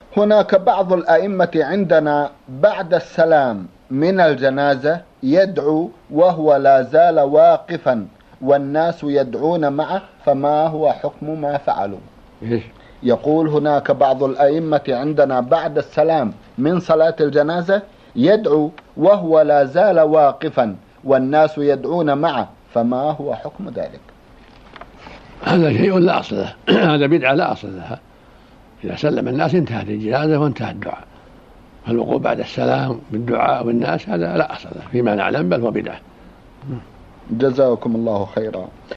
هناك بعض الأئمة عندنا بعد السلام من الجنازة يدعو وهو لا زال واقفا والناس يدعون معه، فما هو حكم ما فعلوا؟ يقول هناك بعض الأئمة عندنا بعد السلام من صلاة الجنازة يدعو وهو لا زال واقفا والناس يدعون معه، فما هو حكم ذلك؟ هذا شيء لا أصل له هذا بدعة لا أصل لها. إذا سلم الناس انتهت الجنازة وانتهى الدعاء، فالوقوف بعد السلام بالدعاء والناس هذا لا أصل له فيما نعلم، بل هو بدعة. جزاكم الله خيرا.